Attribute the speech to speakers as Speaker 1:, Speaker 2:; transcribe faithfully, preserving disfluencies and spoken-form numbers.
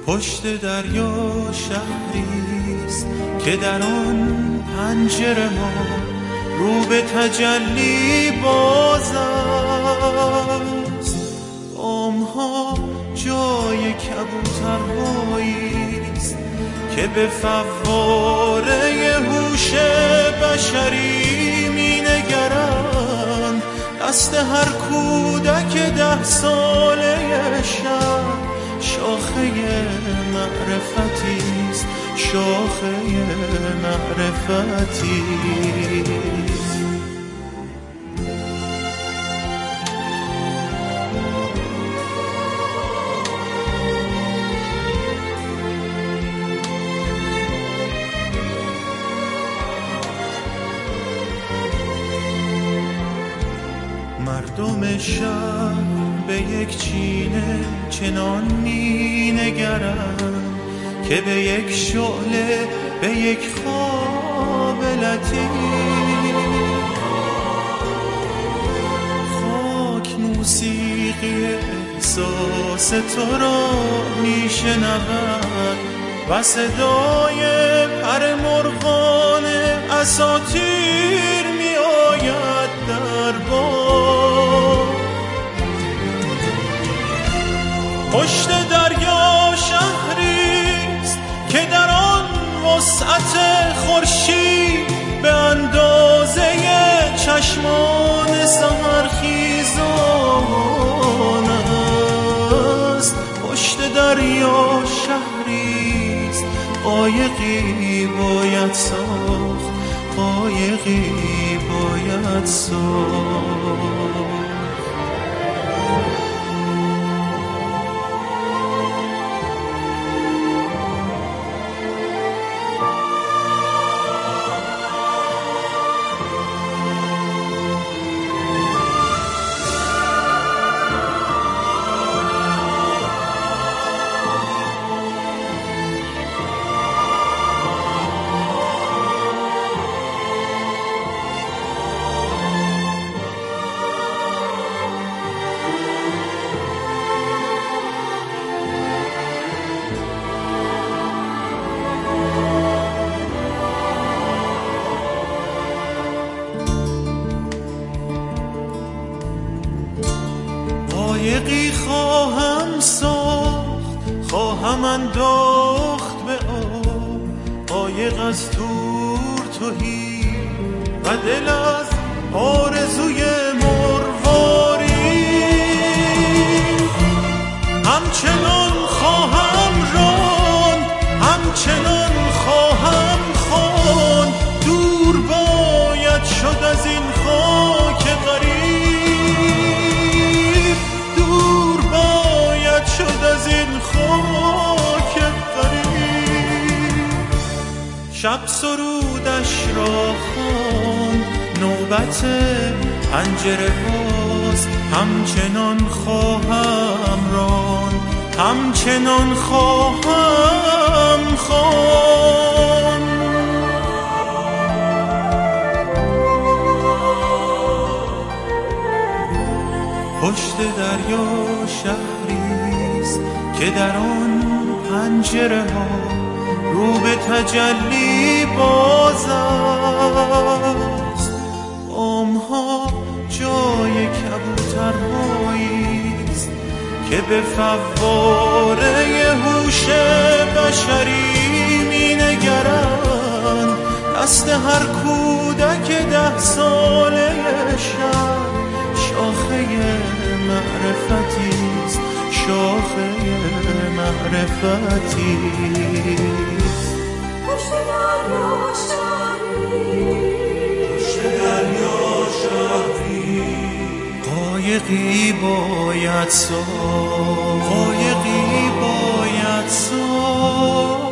Speaker 1: پشت دریا شهریست که در آن پنجره ما رو به تجلی باز است. بامها جای کبوترهاییست که به فواره هوش بشری می نگرند. دست هر کودک ده ساله شب شاخه معرفتیست، شاخه معرفتیست. مردم شهر به یک چینه چنان می نگرند که به یک شعله، به یک خواب لطیف. خاک موسیقی احساس تو را می شنود و صدای پر مرغان اساطیر می آید در باد. پشت دریا شهریست که در آن وسعت خورشید به اندازه چشمان سحرخیزان است. پشت دریا شهریست قایقی باید ساخت، قایقی باید ساخت. قایقی خواهم ساخت، خواهم انداخت به آب، قایق از تور تهی و دل از آرزوی مرواری. همچنان خواهم راند، همچنان خواهم خواند، دور باید شد از این خاک غریب، شد از این خاک غریب. شب سرودش را خواند، نوبت پنجره باز. همچنان خواهم راند، همچنان خواهم خواند. پشت دریا شهریست که در آن پنجره ها رو به تجلی باز است. بامها جای کبوترهاییست که به فواره هوش بشری می نگرند. دست هر کودک ده ساله شب شاخه معرفتیست، شاخه معرفتیست.
Speaker 2: پشت دریا شهریست،
Speaker 1: پشت دریا شهریست قایقی باید ساخت، قایقی باید ساخت.